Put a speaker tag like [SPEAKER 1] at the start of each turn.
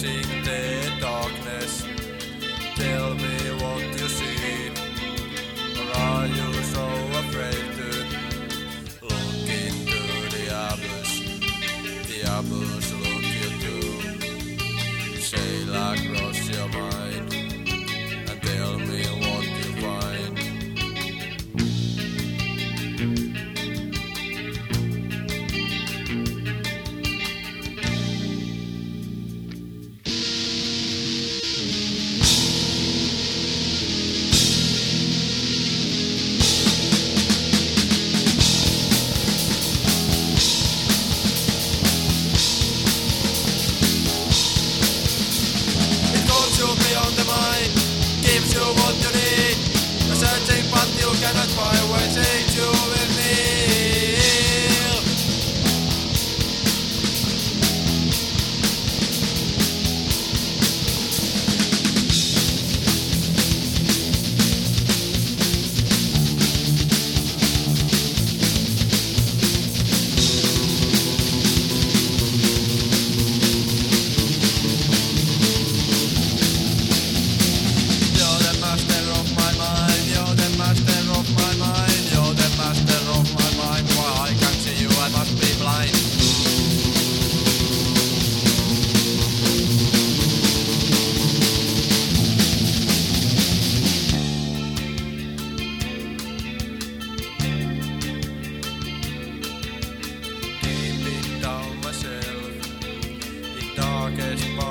[SPEAKER 1] chasing the darkness. Tell me what you see, or are you so afraid to look into the abyss? The abyss look you too. Sail across your mind and tell me what you find. Beyond the mind, gives you what you need. A searching but you cannot find where change you will kneel. Darkest